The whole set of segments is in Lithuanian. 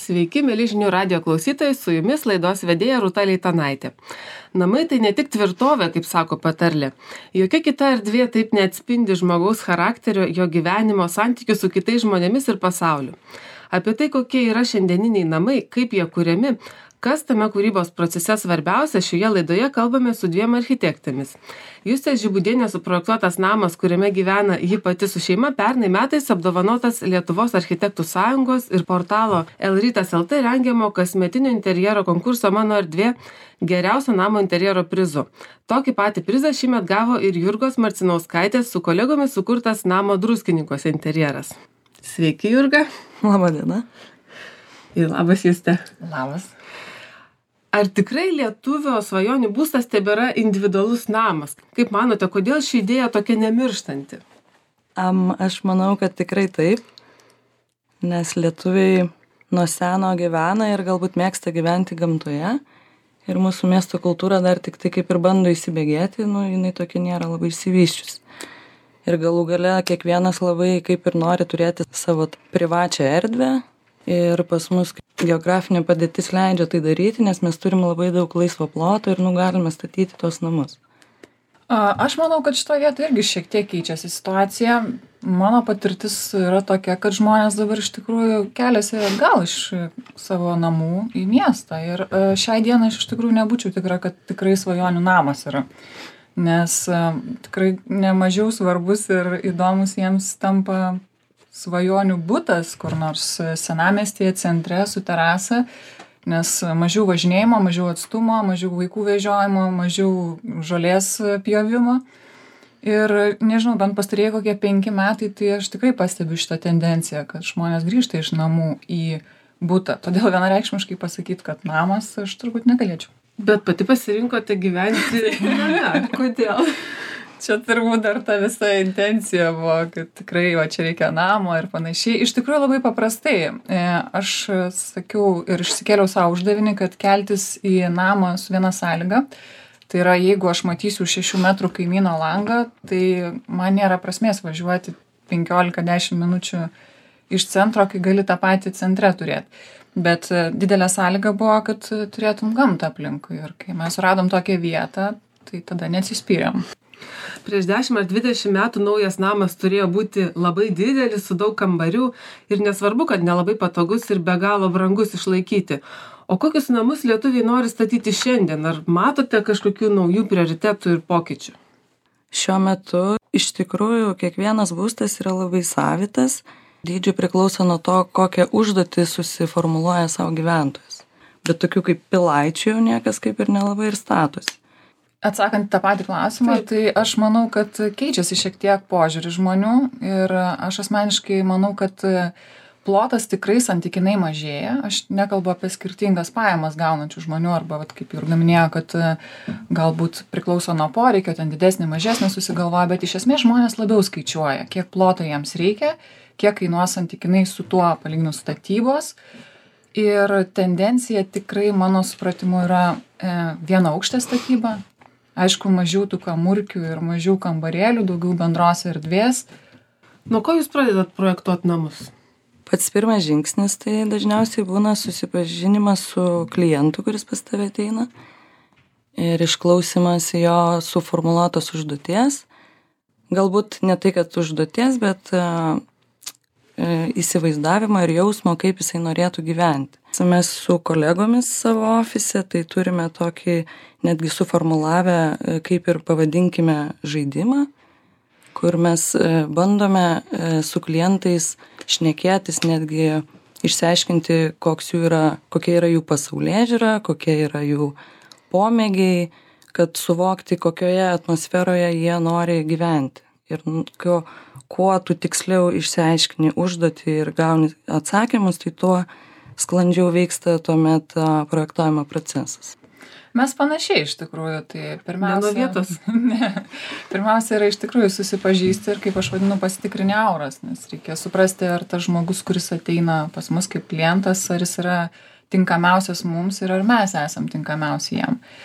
Sveiki, mėly žinių radijo klausytojai, su jumis laidos vedėja Rūta Leitanaitė. Namai tai ne tik tvirtovė, kaip sako patarlė. Jokia kita erdvė taip neatspindi žmogaus charakterio, jo gyvenimo, santykių su kitais žmonėmis ir pasauliu. Apie tai, kokie yra šiandieniniai namai, kaip jie kuriami, kas tame kūrybos procese svarbiausia, šioje laidoje kalbame su dviem architektėmis. Justės Žibudienės suprojektuotas namas, kuriame gyvena ji pati su šeima, pernai metais apdovanotas Lietuvos architektų sąjungos ir portalo Lrytas LT rengiamo kasmetinio interjero konkurso Mano erdvė geriausio namo interjero prizu. Tokį patį prizą šįmet gavo ir Jurgos Marcinauskaitės su kolegomis sukurtas namo Druskininkuose interjeras. Sveiki, Jurga. Labą dieną. Ir labas, Juste. Labas. Ar tikrai lietuvio svajonių būstas tebėra individualus namas? Kaip manote, kodėl ši idėja tokia nemirštanti? Aš manau, kad tikrai taip, nes lietuviai nuo seno gyvena ir galbūt mėgsta gyventi gamtoje. Ir mūsų miesto kultūra dar tik tai kaip ir bando įsibėgėti, jinai tokia nėra labai išsivysčius. Ir galų gale kiekvienas labai kaip ir nori turėti savo privačią erdvę. Ir pas mus geografinė padėtis leidžia tai daryti, nes mes turim labai daug laisvo ploto ir galime statyti tos namus. Aš manau, kad šitoje vietoje irgi šiek tiek keičiasi situacija. Mano patirtis yra tokia, kad žmonės dabar iš tikrųjų keliasi atgal iš savo namų į miestą. Ir šiai dienai aš iš tikrųjų nebūčiau tikra, kad tikrai svajonių namas yra. Nes tikrai nemažiau svarbus ir įdomus jiems tampa svajonių butas, kur nors senamiestyje, centre, su terasa, nes mažiau važinėjimo, mažiau atstumo, mažiau vaikų vežiojimo, mažiau žolės pjovimo. Ir nežinau, bent pastarėjai kokie 5 metai, tai aš tikrai pastebiu šitą tendenciją, kad žmonės grįžta iš namų į butą. Todėl vienareikšmiškai pasakyti, kad namas aš turbūt negalėčiau. Bet pati pasirinkote gyventi name. Kodėl? Čia turbūt dar ta visa intencija buvo, kad tikrai čia reikia namo ir panašiai. Iš tikrųjų labai paprastai. Aš sakiau ir išsikėliau savo uždavinį, kad keltis į namą su viena sąlyga. Tai yra, jeigu aš matysiu 6 metrų kaimyno langą, tai man nėra prasmės važiuoti 15-10 minučių iš centro, kai gali tą patį centre turėti. Bet didelė sąlyga buvo, kad turėtum gamtą aplinkui. Ir kai mes radom tokią vietą, tai tada neatsispyrėm. Prieš 10 ar 20 metų naujas namas turėjo būti labai didelis, su daug kambarių ir nesvarbu, kad nelabai patogus ir be galo brangus išlaikyti. O kokius namus lietuviai nori statyti šiandien? Ar matote kažkokių naujų prioritetų ir pokyčių? Šiuo metu iš tikrųjų kiekvienas būstas yra labai savitas. Dydžiai priklauso nuo to, kokią užduotį susiformuluoja savo gyventojas. Bet tokių kaip pilaičių jau niekas kaip ir nelabai ir statosi. Atsakant tą patį klausimą, tai aš manau, kad keičiasi šiek tiek požiūrį žmonių ir aš asmeniškai manau, kad plotas tikrai santykinai mažėja. Aš nekalbu apie skirtingas pajamas gaunančių žmonių arba, kaip Jurga minėjo, kad galbūt priklauso nuo poreikio, ten didesnį, mažesnį susigalvoja, bet iš esmės žmonės labiau skaičiuoja, kiek ploto jiems reikia, kiek kainuos santykinai su tuo palyginus statybos. Ir tendencija tikrai mano supratimu yra vienaaukštė statyba. Aišku, mažiau tų kamurkių ir mažiau kambarėlių, daugiau bendros erdvės. Nuo ko jūs pradedat projektuoti namus? Pats pirmas žingsnis tai dažniausiai būna susipažinimas su klientu, kuris pas tave ateina. Ir išklausimas jo suformuluotos užduoties. Galbūt ne tai, kad užduoties, bet įsivaizdavimo ir jausmo, kaip jisai norėtų gyventi. Mes su kolegomis savo ofise tai turime tokį netgi suformulavę, kaip ir pavadinkime, žaidimą, kur mes bandome su klientais šnekėtis, netgi išsiaiškinti, kokia yra jų pasaulėžiūra, kokie yra jų pomėgiai, kad suvokti, kokioje atmosferoje jie nori gyventi. Ir kuo tu tiksliau išsiaiškini užduotį ir gauni atsakymus, tai tuo sklandžiau vyksta tuomet projektuojimo procesas. Mes panašiai iš tikrųjų, tai pirmiausia... Ne nuo vietos. Ne. Pirmiausia yra iš tikrųjų susipažįsti ir, kaip aš vadinu, pasitikrinti auras, nes reikia suprasti, ar tas žmogus, kuris ateina pas mus kaip klientas, ar jis yra tinkamiausias mums ir ar mes esam tinkamiausi jam.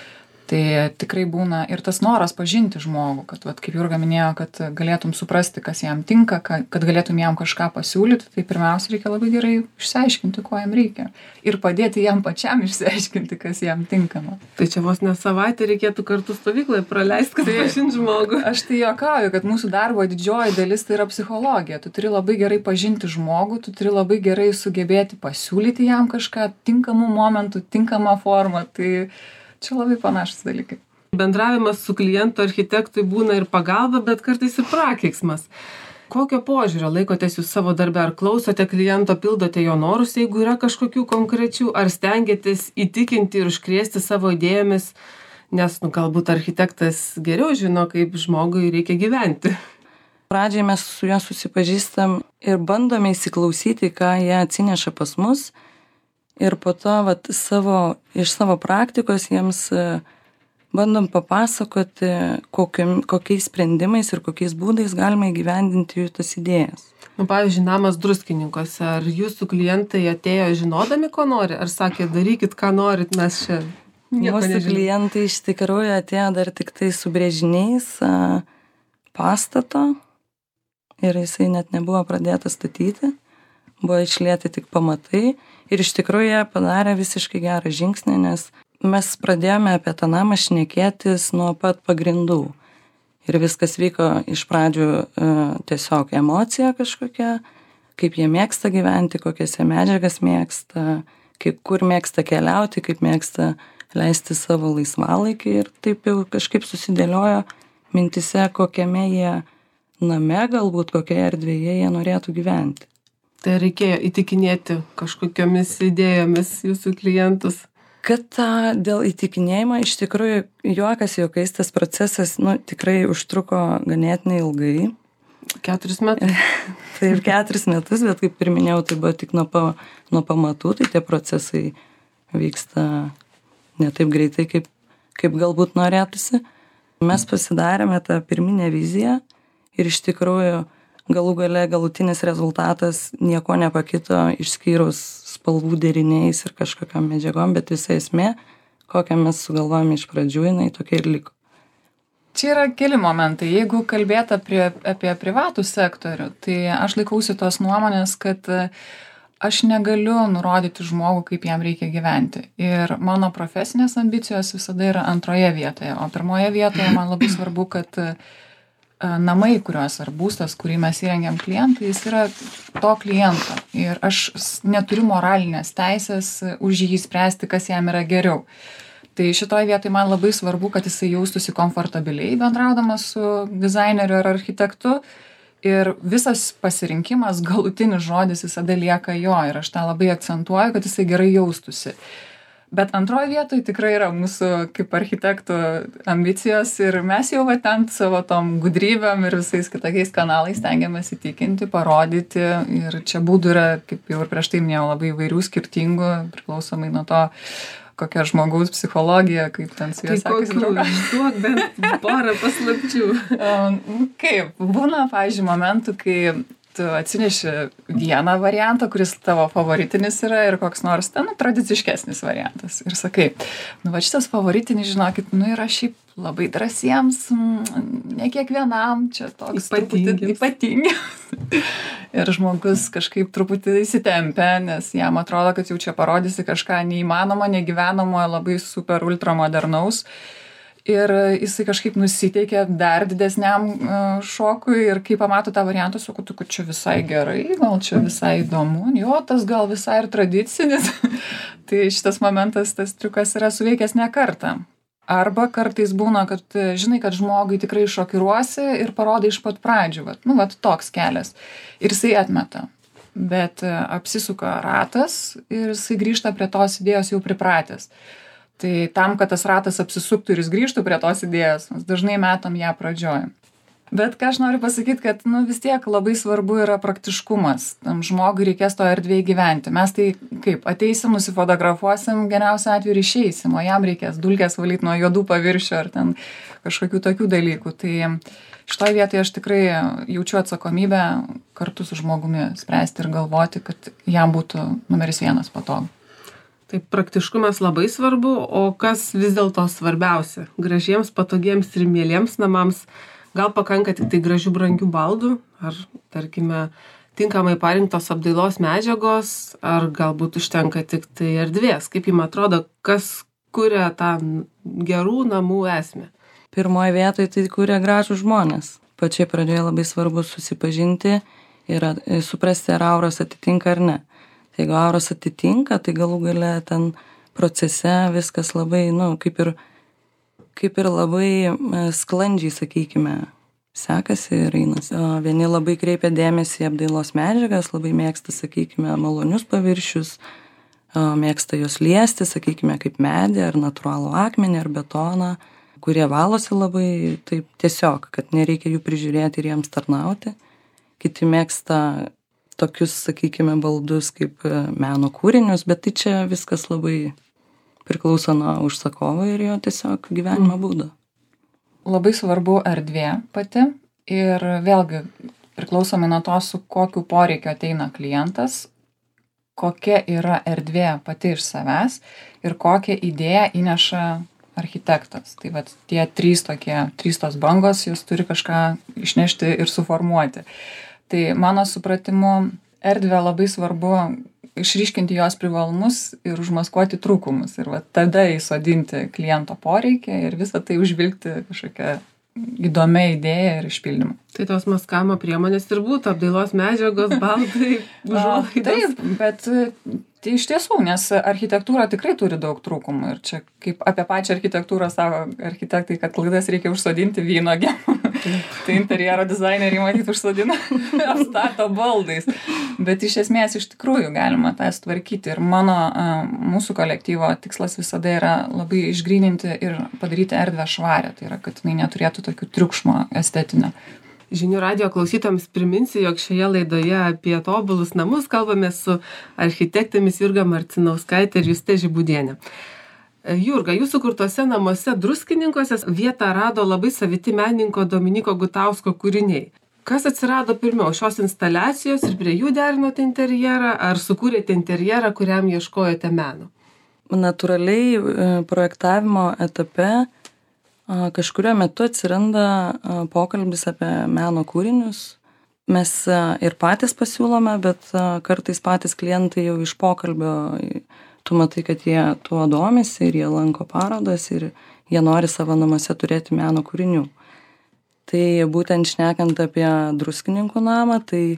Tai tikrai būna ir tas noras pažinti žmogų, kad, vat, kaip Jurga minėjo, kad galėtum suprasti, kas jam tinka, kad galėtum jam kažką pasiūlyti, tai pirmiausia reikia labai gerai išsiaiškinti, ko jam reikia. Ir padėti jam pačiam išsiaiškinti, kas jam tinkama. Tai čia vos ne savaitę reikėtų kartu stovyklai praleisti, kad pažint žmogų. Aš tai juokauju, kad mūsų darbo didžioji dalis tai yra psichologija. Tu turi labai gerai pažinti žmogų, tu turi labai gerai sugebėti pasiūlyti jam kažką tinkamų momentų, tinkamą formą. Tai čia labai panašus dalykai. Bendravimas su klientu architektui būna ir pagalba, bet kartais ir prakeiksmas. Kokio požiūrio laikotės jūs savo darbe? Ar klausote kliento, pildote jo norus, jeigu yra kažkokių konkrečių, ar stengiatės įtikinti ir užkrėsti savo idėjomis, nes galbūt architektas geriau žino, kaip žmogui reikia gyventi. Pradžiai mes su juo susipažįstam ir bandome įsiklausyti, ką jie atsineša pas mus. Ir po to iš savo praktikos jiems bandom papasakoti, kokiais sprendimais ir kokiais būdais galima įgyvendinti jų tas idėjas. Pavyzdžiui, namas Druskininkuose. Ar jūsų klientai atėjo žinodami, ko nori? Ar sakė, darykit, ką norit, mes čia nieko nežinom? Mūsų klientai iš tikrųjų atėjo dar tik tai su brėžiniais pastato ir jisai net nebuvo pradėtas statyti. Buvo išlieti tik pamatai ir iš tikrųjų jie padarė visiškai gerą žingsnį, nes mes pradėjome apie tą namą šnekėtis nuo pat pagrindų. Ir viskas vyko iš pradžių tiesiog emocija kažkokia, kaip jie mėgsta gyventi, kokias jie medžiagas mėgsta, kur mėgsta keliauti, kaip mėgsta leisti savo laisvalaikį ir taip jau kažkaip susidėliojo mintise, kokiame jie name, galbūt kokioje erdvėje jie norėtų gyventi. Tai reikėjo įtikinėti kažkokiomis idėjomis jūsų klientus? Kad dėl įtikinėjimo iš tikrųjų juokas juokais tas procesas tikrai užtruko ganėtinai ilgai. 4 metus? Taip, 4 metus, bet kaip ir minėjau, tai buvo tik nuo pamatų, tai tie procesai vyksta ne taip greitai, kaip galbūt norėtųsi. Mes pasidarėme tą pirminę viziją ir iš tikrųjų galų gale galutinis rezultatas nieko nepakito išskyrus spalvų deriniais ir kažkokiam medžiagom, bet visa esmė, kokią mes sugalvojame iš pradžių, jinai tokia ir liko. Čia yra keli momentai. Jeigu kalbėt apie privatų sektorių, tai aš laikausi tos nuomonės, kad aš negaliu nurodyti žmogų, kaip jam reikia gyventi. Ir mano profesinės ambicijos visada yra antroje vietoje, o pirmoje vietoje man labai svarbu, kad namai, ar būstas, kurį mes įrengiam klientui, jis yra to kliento. Ir aš neturiu moralinės teisės už jį spręsti, kas jam yra geriau. Tai šitoje vietoje man labai svarbu, kad jisai jaustųsi komfortabiliai bendraudamas su dizaineriu ar architektu. Ir visas pasirinkimas, galutinis žodis visada lieka jo. Ir aš tą labai akcentuoju, kad jisai gerai jaustųsi. Bet antroje vietoje tikrai yra mūsų kaip architektų ambicijos ir mes jau ten savo tom gudrybėm ir visais kitokiais kanalais stengiamės įtikinti, parodyti. Ir čia būdų yra, kaip jau ir prieš tai minėjau, labai įvairių skirtingų, priklausomai nuo to, kokia žmogaus psichologija, kaip ten su juo sekasi draugauti. Duok bent porą paslapčių. Kaip? Būna, pavyzdžiui, momentų, kai tu atsineši vieną variantą, kuris tavo favoritinis yra ir koks nors ten tradiciškesnis variantas. Ir sakai, šitas favoritinis, žinokit, yra šiaip labai drąsiems, ne kiekvienam, čia toks ypatingiams. Ir žmogus kažkaip truputį įsitempia, nes jam atrodo, kad jau čia parodysi kažką neįmanomo, negyvenamo, labai super ultramodernaus. Ir jisai kažkaip nusiteikė dar didesniam šokui ir kai pamato tą variantą, sakau, kad čia visai gerai, gal čia visai įdomu, jo, tas gal visai ir tradicinis. Tai šitas momentas, tas triukas yra suveikęs ne kartą. Arba kartais būna, kad žinai, kad žmogui tikrai šokiruosi ir parodai iš pat pradžių, toks kelias. Ir jisai atmeta. Bet apsisuka ratas ir jisai grįžta prie tos idėjos jau pripratęs. Tai tam, kad tas ratas apsisuktų ir jis grįžtų prie tos idėjos, mes dažnai metam ją pradžioj. Bet ką aš noriu pasakyti, kad vis tiek labai svarbu yra praktiškumas. Tam žmogui reikės to erdvėje gyventi. Mes tai kaip, ateisim, nusifotografuosim, geriausiu atveju ir išeisim, o jam reikės dulkes valyti nuo juodų paviršių ar ten kažkokių tokių dalykų. Tai šitoje vietoje aš tikrai jaučiu atsakomybę kartu su žmogumi spręsti ir galvoti, kad jam būtų numeris 1 patogu. Tai praktiškumas labai svarbu, o kas vis dėlto svarbiausia? Gražiems, patogiems ir mieliems namams gal pakanka tik tai gražių brangių baldų, ar, tarkime, tinkamai parinktos apdailos medžiagos, ar galbūt užtenka tik tai erdvės? Kaip jums atrodo, kas kuria tą gerų namų esmę? Pirmoje vietoje tai kuria gražų žmonės. Pačiai pradžioje labai svarbu susipažinti ir suprasti, ar auros atitinka ar ne. Tai jeigu auros atitinka, tai galų gale ten procese viskas labai, kaip ir labai sklandžiai, sakykime, sekasi ir einasi. Vieni labai kreipia dėmesį į apdailos medžiagas, labai mėgsta, sakykime, malonius paviršius, mėgsta juos liesti, sakykime, kaip medį ar natūralų akmenį ar betoną, kurie valosi labai taip tiesiog, kad nereikia jų prižiūrėti ir jiems tarnauti. Kiti mėgsta tokius, sakykime, baldus kaip meno kūrinius, bet tai čia viskas labai priklauso nuo užsakovo ir jo tiesiog gyvenimo būdo. Labai svarbu erdvė pati ir vėlgi priklausomai nuo to, su kokiu poreikiu ateina klientas, kokia yra erdvė pati iš savęs ir kokią idėją įneša architektas. Tai vat tie trys tos bangos, jos turi kažką išnešti ir suformuoti. Tai mano supratimu, erdvę labai svarbu išryškinti jos privalumus ir užmaskuoti trūkumus. Ir va tada įsodinti kliento poreikį ir visą tai užvilgti kažkokią įdomią idėją ir išpildymą. Tai tos maskavimo priemonės ir būtų apdailos medžiagos, baldai, užuolaidos. Taip, bet tai iš tiesų, nes architektūra tikrai turi daug trūkumų. Ir čia kaip apie pačią architektūrą savo architektai, kad klaidas reikia užsodinti vynuogėm. Tai interjero dizaineriai matyt užsodina apstato baldais. Bet iš esmės iš tikrųjų galima tą sutvarkyti. Ir mūsų kolektyvo tikslas visada yra labai išgryninti ir padaryti erdvę švarę. Tai yra, kad jinai neturėtų tokių triukšmo estetinio. Žinių radijo klausytojams priminsiu, jog šioje laidoje apie tobulus namus kalbame su architektėmis Jurga Marcinauskaitė ir Juste Žibudienė. Jurga, jūsų kurtose namuose Druskininkuose vietą rado labai saviti menininko Dominyko Gutausko kūriniai. Kas atsirado pirmiau, šios instaliacijos ir prie jų derinote interjerą, ar sukūrėte interjerą, kuriam ieškojote meno? Natūraliai projektavimo etape kažkurio metu atsiranda pokalbis apie meno kūrinius. Mes ir patys pasiūlome, bet kartais patys klientai jau iš pokalbio, tu matai, kad jie tuo domisi ir jie lanko parodas ir jie nori savo namuose turėti meno kūrinių. Tai būtent šnekant apie Druskininkų namą,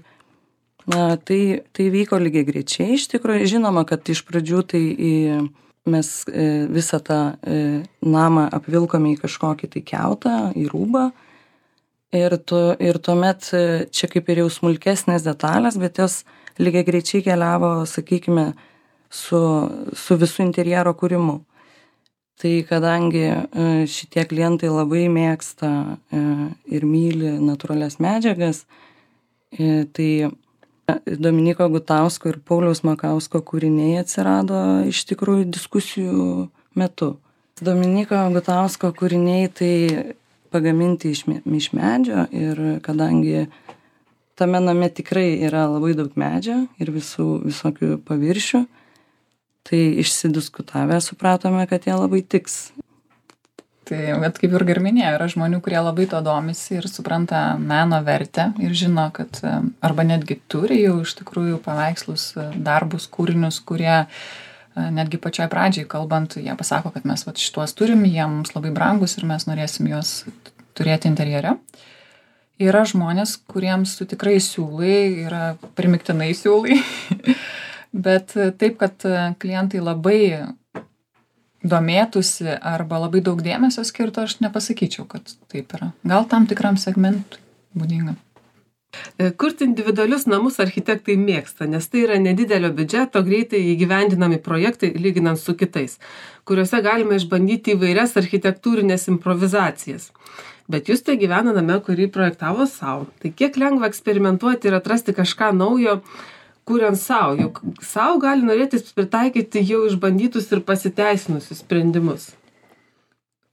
tai vyko lygiai greičiai. Iš tikrųjų, žinoma, kad iš pradžių mes visą tą namą apvilkome į kažkokį tai kiautą, į rūbą. Ir tuomet čia kaip ir jau smulkesnės detalės, bet jos lygiai greičiai keliavo, sakykime, su visų interjero kūrimu. Tai kadangi šitie klientai labai mėgsta ir myli natūralias medžiagas, tai Dominyko Gutausko ir Pauliaus Makausko kūriniai atsirado iš tikrųjų diskusijų metu. Dominyko Gutausko kūriniai tai pagaminti iš medžio ir kadangi tame name tikrai yra labai daug medžio ir visokių paviršių, tai išsidiskutavę supratome, kad jie labai tiks. Tai, bet kaip ir minėjo, yra žmonių, kurie labai to domisi ir supranta meno vertę ir žino, kad arba netgi turi jau iš tikrųjų paveikslus, darbus, kūrinius, kurie netgi pačioj pradžiai kalbant, jie pasako, kad mes šituos turim, jie mums labai brangus ir mes norėsim juos turėti interjere. Yra žmonės, kuriems tu tikrai siūlai, yra primiktinai siūlai, bet taip, kad klientai labai domėtųsi arba labai daug dėmesio skirto, aš nepasakyčiau, kad taip yra. Gal tam tikram segmentui būdinga. Kurti individualius namus architektai mėgsta, nes tai yra nedidelio biudžeto, greitai įgyvendinami projektai lyginant su kitais, kuriuose galima išbandyti įvairias architektūrinės improvizacijas. Bet jūs tai gyvena name, kurį projektavo savo. Tai kiek lengva eksperimentuoti ir atrasti kažką naujo, kuriant savo, juk savo gali norėtis pritaikyti jau išbandytus ir pasiteisinusius sprendimus.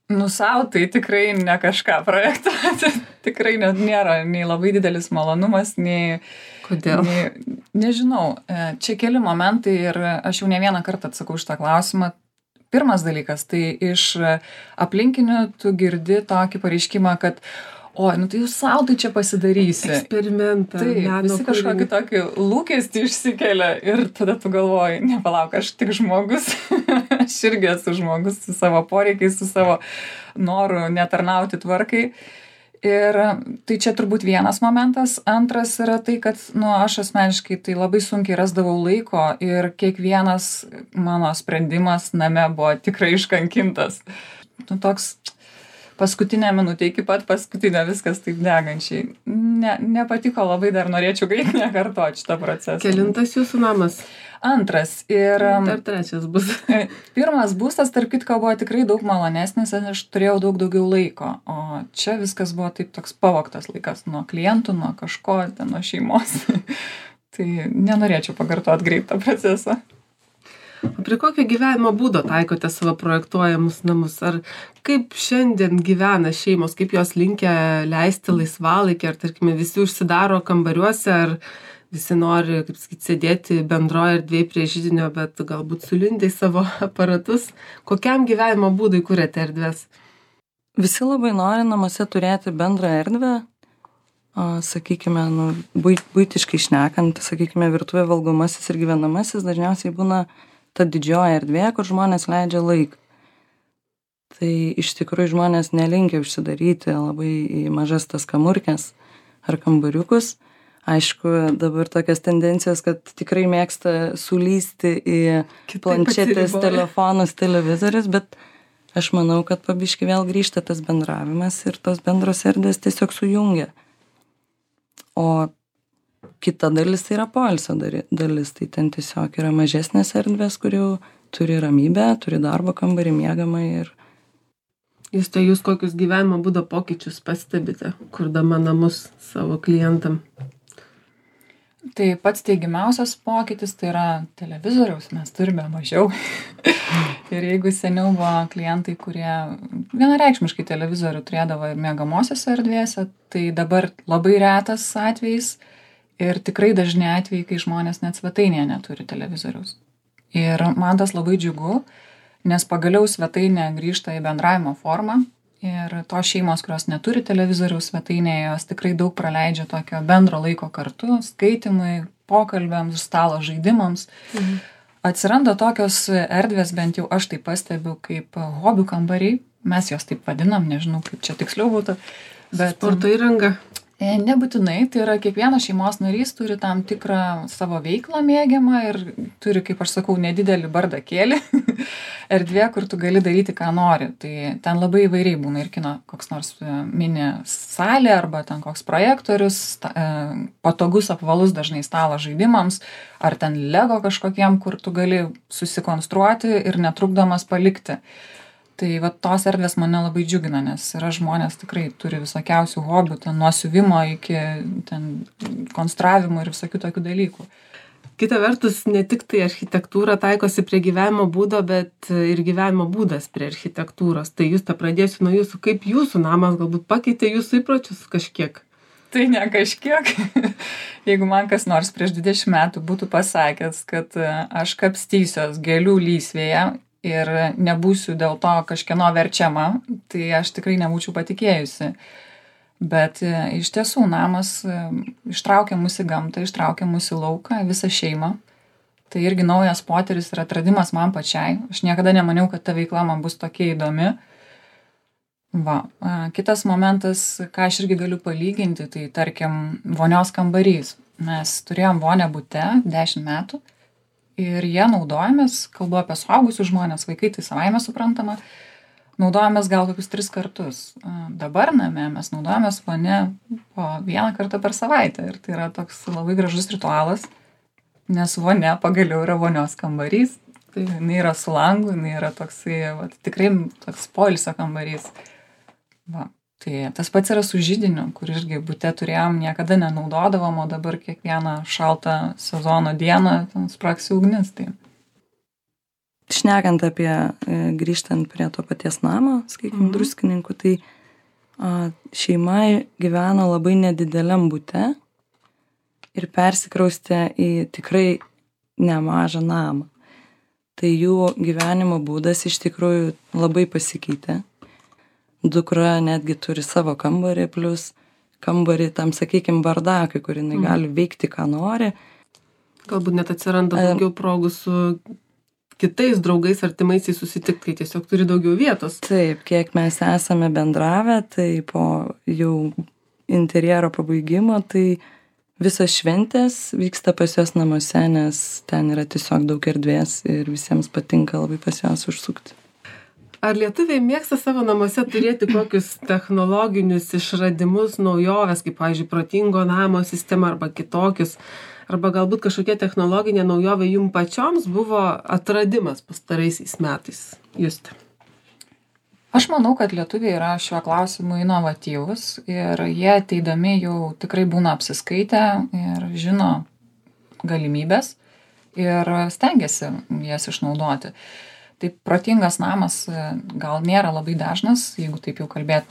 Sau tai tikrai ne kažką projektuoti. Tikrai nėra nei labai didelis malonumas, nei... Kodėl? Nežinau. Čia keli momentai ir aš jau ne vieną kartą atsakau šitą klausimą. Pirmas dalykas, tai iš aplinkinių tu girdi tokį pareiškimą, kad tai jūs sau tai čia pasidarysi. Eksperimentą. Tai visi kažkokį tokį lūkestį išsikelia ir tada tu galvoji, nepalauk, aš tik žmogus, aš irgi esu žmogus su savo poreikiais, su savo noru netarnauti tvarkai. Ir tai čia turbūt vienas momentas. Antras yra tai, kad aš asmeniškai tai labai sunkiai rasdavau laiko ir kiekvienas mano sprendimas name buvo tikrai iškankintas. Toks paskutinę minutę, iki pat paskutinio viskas taip degančiai. Nepatiko labai, dar norėčiau greit nekartoti šitą procesą. Kelintas jūsų namas? Antras. Ir dar trečias bus. Pirmas būstas, tarp kitko, buvo tikrai daug malonesnis, aš turėjau daug daugiau laiko, o čia viskas buvo taip toks pavogtas laikas nuo klientų, nuo kažko, nuo šeimos. Tai nenorėčiau pakartoti greit tą procesą. O prie kokio gyvenimo būdo taikote savo projektuojamus namus? Ar kaip šiandien gyvena šeimos, kaip jos linkę leisti laisvalaikį, ar tarkime visi užsidaro kambariuose, ar visi nori, kaip sakyti, sėdėti bendroje erdvėje prie židinio, bet galbūt sulindai savo aparatus. Kokiam gyvenimo būdui kuriate erdvės? Visi labai nori namuose turėti bendrą erdvę, sakykime, buitiškai šnekant, sakykime, virtuvė, valgomasis ir gyvenamasis dažniausiai būna ta didžioji erdvė, kur žmonės leidžia laiką. Tai iš tikrųjų žmonės nelinkia užsidaryti labai į mažas tas kamurkes ar kambariukus. Aišku, dabar tokias tendencijos, kad tikrai mėgsta sulysti į planšetės, telefonus, televizorius, bet aš manau, kad pabiški vėl grįžta tas bendravimas ir tos bendros erdvės tiesiog sujungia. O kita dalis tai yra poilsio dalis, tai ten tiesiog yra mažesnės erdvės, kur jau turi ramybę, turi darbo kambarį, miegamą ir... Jūs kokius gyvenimo būdo pokyčius pastebite, kurdama namus savo klientam? Tai pats teigiamiausias pokytis tai yra televizoriaus, mes turime mažiau. Ir jeigu seniau buvo klientai, kurie vienareikšmiškai televizorių turėdavo ir miegamosiose erdvėse, tai dabar labai retas atvejis ir tikrai dažni atvejai, kai žmonės net svetainėje neturi televizoriaus. Ir man tas labai džiugu, nes pagaliau svetainė grįžta į bendravimo formą. Ir tos šeimos, kurios neturi televizoriaus svetainėje, jos tikrai daug praleidžia tokio bendro laiko kartu, skaitimui, pokalbiams, stalo žaidimams. Atsiranda tokios erdvės, bent jau aš tai pastebiu, kaip hobių kambariai. Mes jos taip vadinam, nežinau, kaip čia tiksliau būtų. Bet sporto įranga? Nebūtinai, tai yra kiekvienas šeimos narys turi tam tikrą savo veiklą mėgiamą ir turi, kaip aš sakau, nedidelį bardakėlį, erdvė, kur tu gali daryti, ką nori. Tai ten labai įvairiai būna ir kino koks nors mini salė arba ten koks projektorius, patogus apvalus dažnai stalo žaidimams, ar ten Lego kažkokiem, kur tu gali susikonstruoti ir netrukdomas palikti. Tai tos erdvės mane labai džiugina, nes yra žmonės tikrai turi visokiausių hobių, nuo siuvimo iki konstravimo ir visokių tokių dalykų. Kita vertus, ne tik tai architektūra taikosi prie gyvenimo būdo, bet ir gyvenimo būdas prie architektūros. Tai Juste, pradėsiu nuo jūsų, kaip jūsų namas galbūt pakeitė jūsų įpročius kažkiek? Tai ne kažkiek. Jeigu man kas nors prieš 20 metų būtų pasakęs, kad aš kapstysiuos gėlių lysvėje ir nebūsiu dėl to kažkieno verčiama, tai aš tikrai nebūčiau patikėjusi. Bet iš tiesų namas ištraukia mus į gamtą, ištraukia mus į lauką, visą šeimą. Tai irgi naujas potyris ir atradimas man pačiai. Aš niekada nemaniau, kad ta veikla man bus tokia įdomi. Kitas momentas, ką aš irgi galiu palyginti, tai tarkim vonios kambarys. Mes turėjom vonę bute 10 metų. Ir jie naudojamės, kalbu apie suaugusius žmonės, vaikai tai savaime suprantama, naudojamės gal kokius 3 kartus. Dabar name mes naudojamės vonę po 1 kartą per savaitę ir tai yra toks labai gražus ritualas, nes vonė pagaliau yra vonios kambarys, tai jinai yra su langu, jinai yra toksai, tikrai toks poilsio kambarys. Tai tas pats yra su židiniu, kur irgi bute turėjom, niekada nenaudodavom, o dabar kiekvieną šaltą sezono dieną spragsi ugnis. Tai. šnekant apie, grįžtant prie to paties namo, sakykime, Druskininkų, tai šeima gyveno labai nedideliam bute ir persikraustė į tikrai nemažą namą. Tai jų gyvenimo būdas iš tikrųjų labai pasikeitė. Dukra netgi turi savo kambarį, plus kambarį tam, sakykime, bardakui, kur jinai gali veikti, ką nori. Galbūt net atsiranda daugiau progų su kitais draugais, artimaisiais susitikti, kai tiesiog turi daugiau vietos. Taip, kiek mes esame bendravę, tai po jau interjero pabaigimo, tai visos šventės vyksta pas jos namuose, nes ten yra tiesiog daug erdvės ir visiems patinka labai pas jos užsukti. Ar lietuviai mėgsta savo namuose turėti kokius technologinius išradimus, naujoves, kaip, pavyzdžiui, protingo namo sistema arba kitokius, arba galbūt kažkokia technologinė naujovė jums pačioms buvo atradimas pastaraisiais metais? Juste. Aš manau, kad lietuviai yra šiuo klausimu inovatyvus ir jie ateidami jau tikrai būna apsiskaitę ir žino galimybės ir stengiasi jas išnaudoti. Tai protingas namas gal nėra labai dažnas, jeigu taip jau kalbėt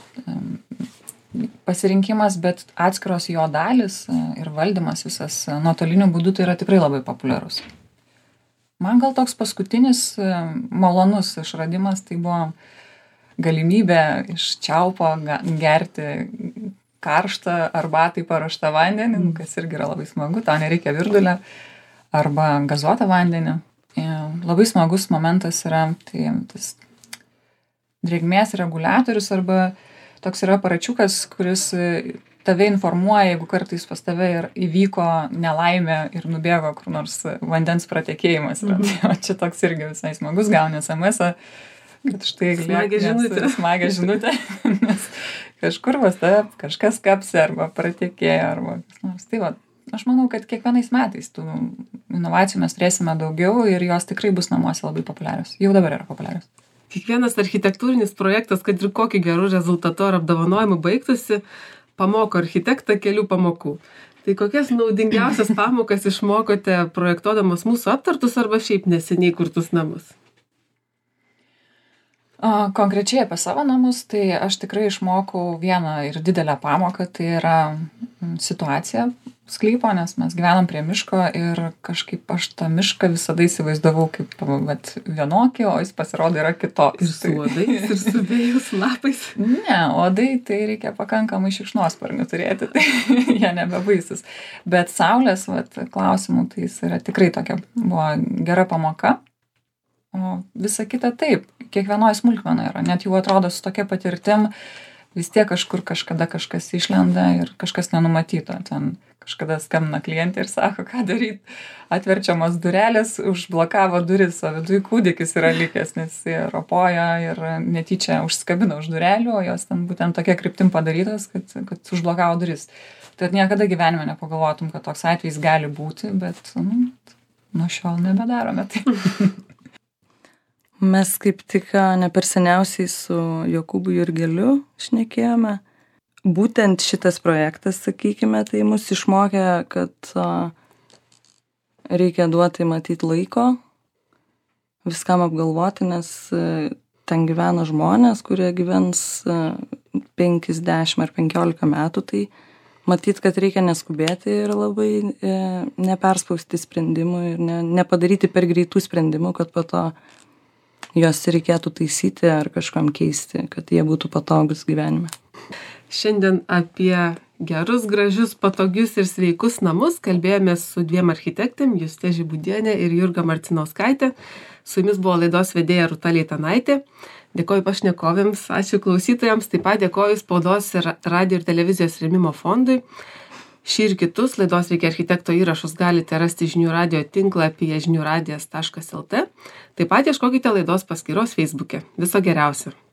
pasirinkimas, bet atskiros jo dalis ir valdymas visas nuotoliniu būdu tai yra tikrai labai populiarus. Man gal toks paskutinis malonus išradimas tai buvo galimybė iš čiaupo gerti karštą arbatai paruoštą vandenį, kas irgi yra labai smagu, tau nereikia virdulio, arba gazuotą vandenį. Labai smagus momentas yra tai tas drėgmės reguliatorius arba toks yra aparačiukas, kuris tave informuoja, jeigu kartais pas tave ir įvyko nelaimė ir nubėgo kur nors vandens pratekėjimas. O čia toks irgi visai smagus, gauni SMS-ą, kad štai smagia žinutė, nes kažkur pas tave kažkas kapsi arba pratekėjo arba kas nors. Tai va, aš manau, kad kiekvienais metais tų inovacijų mes turėsime daugiau ir jos tikrai bus namuose labai populiarios. Jau dabar yra populiarios. Kiekvienas architektūrinis projektas, kad ir kokiu geru rezultatu ar apdovanojimu baigtųsi, pamoko architektą kelių pamokų. Tai kokias naudingiausias pamokas išmokote projektuodamas mūsų aptartus arba šiaip neseniai kurtus namus? Konkrečiai apie savo namus, tai aš tikrai išmokau vieną ir didelę pamoką, tai yra situacija sklypo, nes mes gyvenam prie miško ir kažkaip aš tą mišką visada įsivaizdavau kaip vienokį, o jis pasirodo yra kitoks. Ir su uodais, ir su vėjus lapais. Ne, uodai tai reikia pakankamai šikšnosparnių turėti, tai jie nebebaisus. Bet saulės klausimų, tai jis yra tikrai tokia, buvo gera pamoka. O visa kita taip, kiekvienoje smulkmenoje yra, net jau atrodo su tokia patirtim, vis tiek kažkur kažkada kažkas išlenda ir kažkas nenumatyto. Ten kažkada skambina klientė ir sako, ką daryti. Atverčiamas durelės, užblokavo duris, o viduj kūdikis yra likęs, nes jis ropoja ir netyčia užskabino už durelių, o jos ten būtent tokia kryptim padarytas, kad užblokavo duris. Tai niekada gyvenime nepagalvotum, kad toks atvejis gali būti, bet nuo šiol nebedarome tai. Mes kaip tik ne per seniausiai su Jokūbu Jurgeliu šnekėjome. Būtent šitas projektas, sakykime, tai mus išmokė, kad reikia duoti matyti laiko, viskam apgalvoti, nes ten gyvena žmonės, kurie gyvens 50 ar 15 metų, tai matyt, kad reikia neskubėti ir labai neperspausti sprendimų ir nepadaryti per greitų sprendimų, kad po to juos reikėtų taisyti ar kažkam keisti, kad jie būtų patogus gyvenime. Šiandien apie gerus, gražius, patogius ir sveikus namus kalbėjomės su dviem architektėm, Juste Žibūdienė ir Jurga Marcinauskaitė. Su jumis buvo laidos vedėja Rūta Leitanaitė. Dėkoju pašnekovėms, ačiū klausytojams, taip pat dėkoju Spaudos ir radijo ir televizijos rėmimo fondui. Šį ir kitus laidos Reikia architekto įrašus galite rasti žinių radijo tinklapyje žiniųradijas.lt. Taip pat ieškokite laidos paskyros Facebook'e. Viso geriausio.